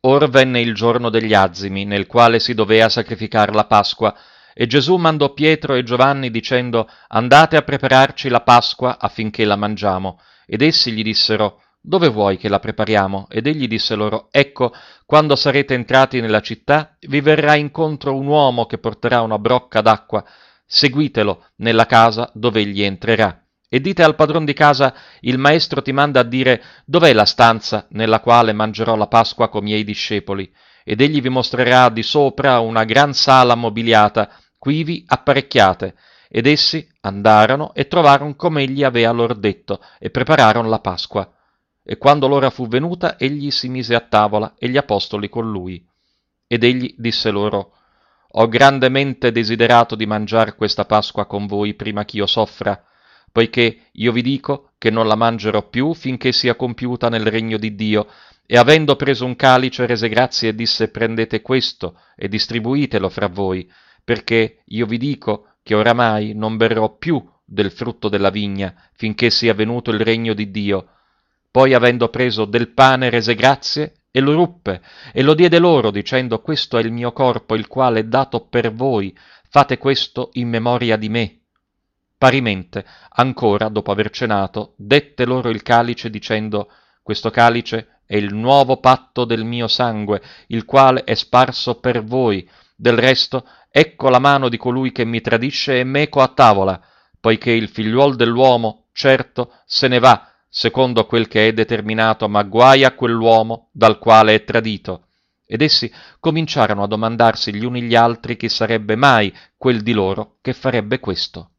Or venne il giorno degli azimi, nel quale si dovea sacrificar la Pasqua, e Gesù mandò Pietro e Giovanni dicendo: Andate a prepararci la Pasqua affinché la mangiamo. Ed essi gli dissero: Dove vuoi che la prepariamo? Ed egli disse loro: Ecco, quando sarete entrati nella città, vi verrà incontro un uomo che porterà una brocca d'acqua. Seguitelo nella casa dove egli entrerà. E dite al padron di casa: Il maestro ti manda a dire: Dov'è la stanza nella quale mangerò la Pasqua coi miei discepoli? Ed egli vi mostrerà di sopra una gran sala mobiliata, quivi apparecchiate. Ed essi andarono e trovarono come egli avea loro detto, e prepararono la Pasqua. E quando l'ora fu venuta, egli si mise a tavola e gli apostoli con lui. Ed egli disse loro: Ho grandemente desiderato di mangiar questa Pasqua con voi prima ch'io soffra, poiché io vi dico che non la mangerò più finché sia compiuta nel regno di Dio. E avendo preso un calice, rese grazie e disse: Prendete questo e distribuitelo fra voi, perché io vi dico che oramai non berrò più del frutto della vigna finché sia venuto il regno di Dio. Poi, avendo preso del pane, rese grazie e lo ruppe e lo diede loro, dicendo: Questo è il mio corpo, il quale è dato per voi. Fate questo in memoria di me. Parimente, ancora, dopo aver cenato, dette loro il calice, dicendo: Questo calice è il nuovo patto del mio sangue, il quale è sparso per voi. Del resto, ecco la mano di colui che mi tradisce e meco a tavola, poiché il figliuol dell'uomo, certo, se ne va, secondo quel che è determinato, ma guai a quell'uomo dal quale è tradito. Ed essi cominciarono a domandarsi gli uni gli altri chi sarebbe mai quel di loro che farebbe questo.